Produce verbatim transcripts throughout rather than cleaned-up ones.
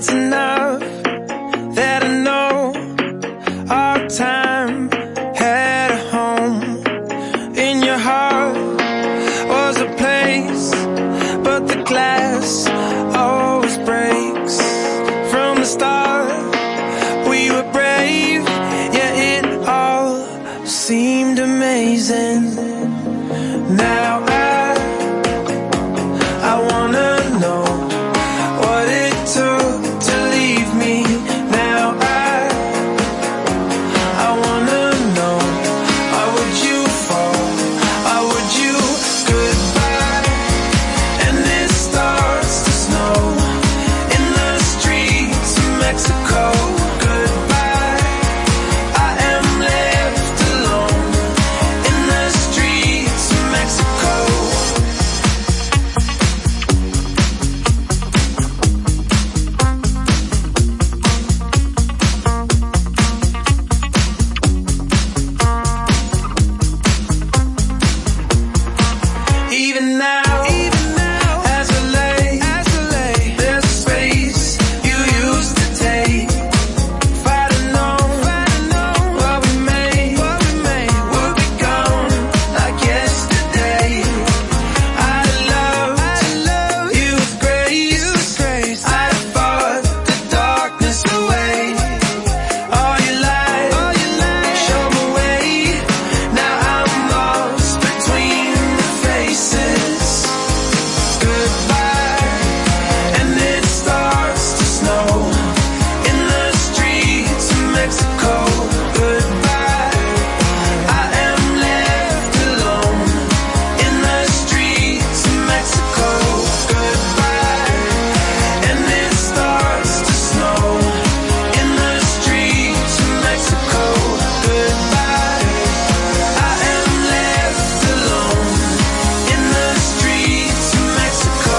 it's enough that I know our time had a home. In your heart was a place, but the glass always breaks. From the start, we were brave, yeah, it all seemed amazing. Now I, I wanna know what it took to leave me. Now I, I wanna know, why would you fall? Why would you? Goodbye. And it starts to snow in the streets of Mexico. Goodbye. I am left alone in the streets of Mexico. Even now, even now, as I lay, as I lay, there's a space you used to take. If I'd have known, if I'd have known what we made, what we made, would be gone like yesterday. I'd have loved, I'd have loved you with grace, you with grace. I'd have fought the darkness away. All your lies, all your lies, show me way. Now I'm lost between the faces. Goodbye. And it starts to snow in the streets of Mexico. Goodbye. I am left alone in the streets of Mexico. Goodbye. And it starts to snow in the streets of Mexico. Goodbye. I am left alone in the streets of Mexico.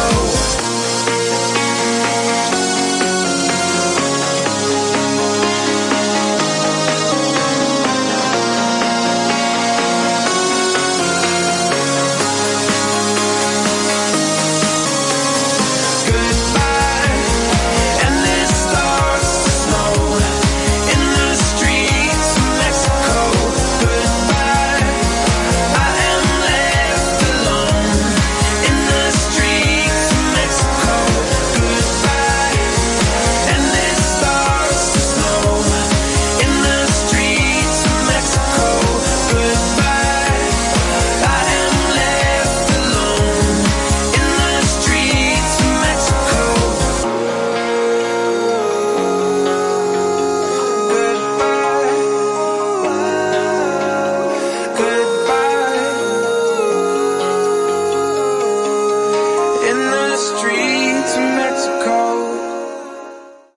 Goodbye. And it starts to snow in the streets of Mexico. Goodbye. I am left alone in the streets of Mexico. Goodbye. And it starts to snow in the streets of Mexico. Goodbye. I am left alone in the streets of Mexico. Goodbye. In the streets of Mexico.